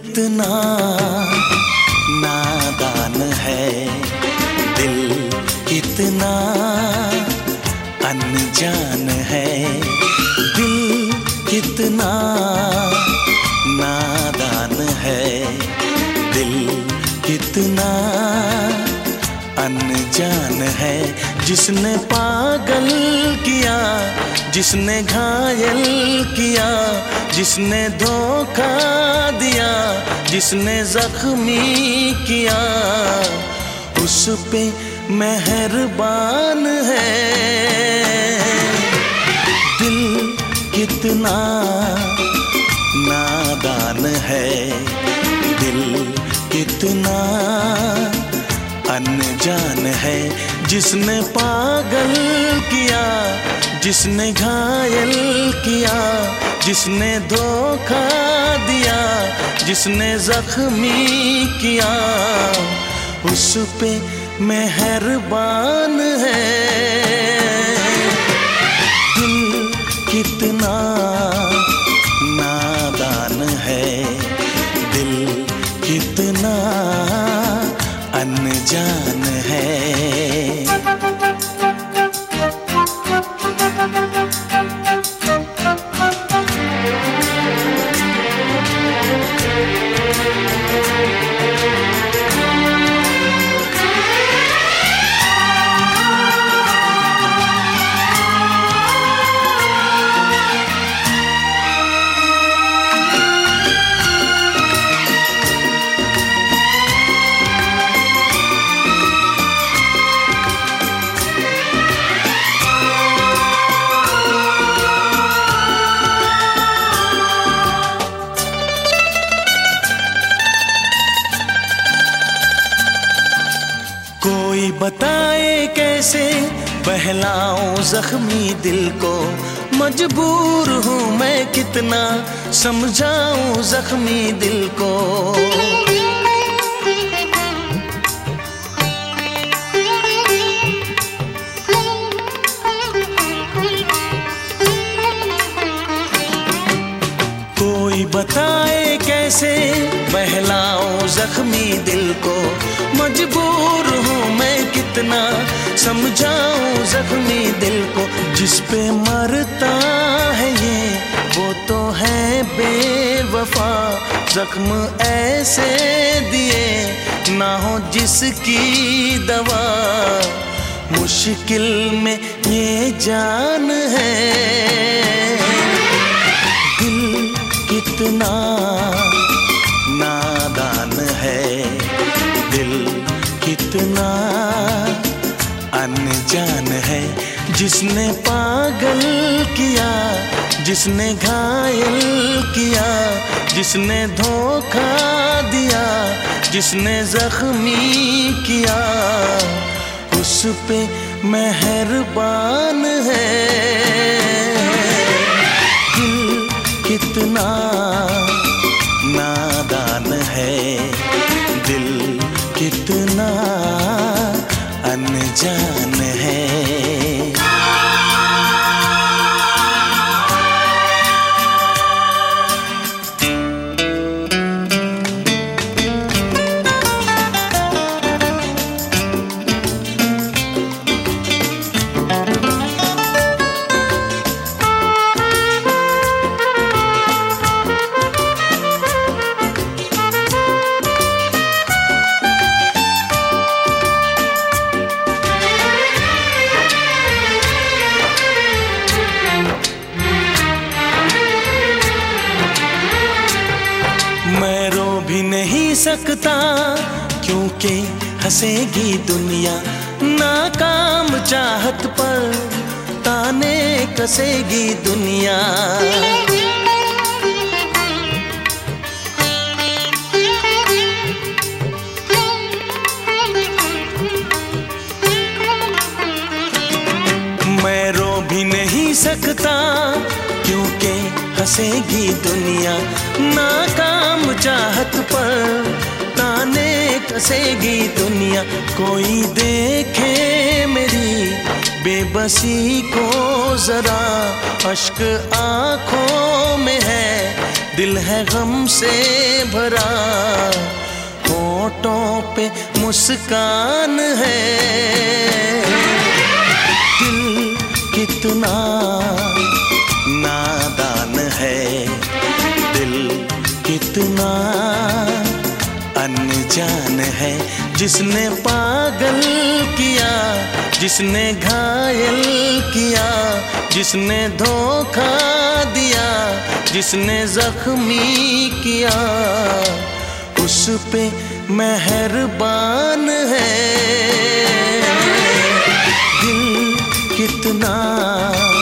कितना नादान है दिल, कितना अनजान है दिल, कितना नादान है दिल, कितना अनजान है। जिसने पागल किया, जिसने घायल किया, जिसने धोखा दिया, जिसने जख्मी किया, उस पे मेहरबान है दिल, कितना नादान है दिल, कितना अनजान है। जिसने पागल किया, जिसने घायल किया, जिसने धोखा दिया, जिसने जख्मी किया, उस पे मेहरबान है दिल, कितना नादान है दिल, कितना अनजान है। कोई बताए कैसे बहलाऊं जख्मी दिल को, मजबूर हूँ मैं कितना समझाऊं जख्मी दिल को। कोई बताए कैसे बहलाऊं जख्मी दिल को, मजबूर हूँ मैं कितना समझाऊं जख्मी दिल को। जिस पे मरता है ये वो तो है बेवफा, जख्म ऐसे दिए ना हो जिसकी दवा, मुश्किल में ये जान है दिल, कितना नादान है दिल, कितना अनजान है। जिसने पागल किया, जिसने घायल किया, जिसने धोखा दिया, जिसने जख्मी किया, उस पे मेहरबान है दिल, कितना नादान है दिल, कितना अनजान है। मैं रो भी नहीं सकता क्योंकि हंसेगी दुनिया, नाकाम चाहत पर ताने कसेगी दुनिया। मैं रो भी नहीं सकता क्योंकि हंसेगी दुनिया, नाकाम चाहत पर ताने कसेगी दुनिया। कोई देखे मेरी बेबसी को जरा, अश्क आंखों में है दिल है गम से भरा, होठों पे मुस्कान है। दिल कितना नादान है, दिल कितना अनजान है। जिसने पागल किया, जिसने घायल किया, जिसने धोखा दिया, जिसने जख्मी किया, उस पे मेहरबान है। दिल कितना